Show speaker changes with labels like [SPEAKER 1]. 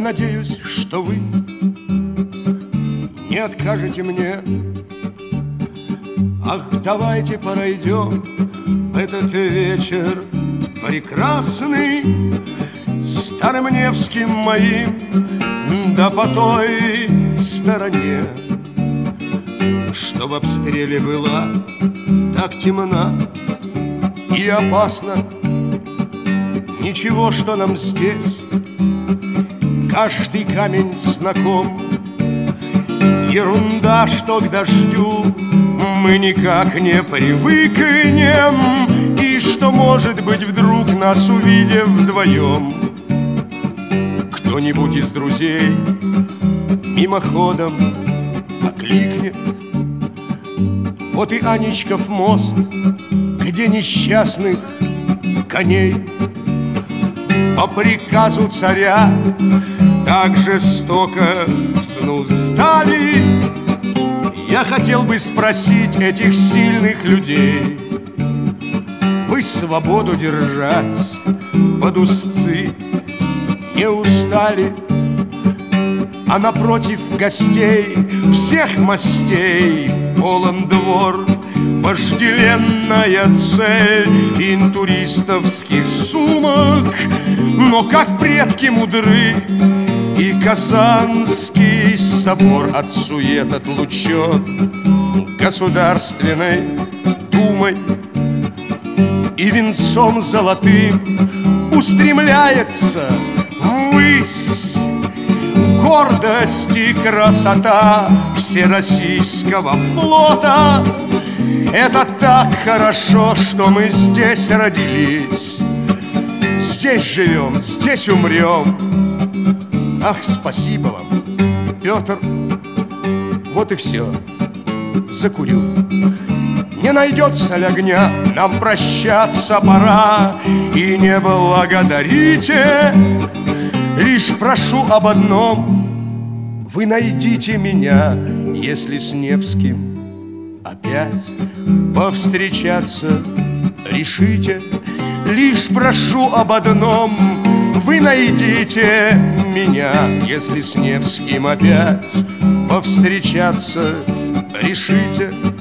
[SPEAKER 1] надеюсь, что вы не откажете мне. Ах, давайте пройдем этот вечер прекрасный Старым Невским моим, да по той стороне, что в обстреле была так темна и опасно. Ничего, что нам здесь каждый камень знаком. Ерунда, что к дождю мы никак не привыкнем, и что, может быть, вдруг нас увидев вдвоем, кто-нибудь из друзей мимоходом окликнет: вот и Анечков мост, где несчастных коней по приказу царя так жестоко взнуздали. Я хотел бы спросить этих сильных людей: вы свободу держать под узцы не устали? А напротив гостей всех мастей полон двор, вожделенная цель интуристовских сумок. Но как предки мудры, и Казанский собор от сует отлучен Государственной Думой, и венцом золотым устремляется ввысь гордость и красота Всероссийского флота. Это так хорошо, что мы здесь родились, здесь живем, здесь умрем. Ах, спасибо вам, Петр. Вот и все, закурю. Не найдется ли огня, нам прощаться пора. И не благодарите, лишь прошу об одном: вы найдите меня, если с Невским опять повстречаться решите. Лишь прошу об одном: вы найдите меня, если с Невским опять повстречаться решите.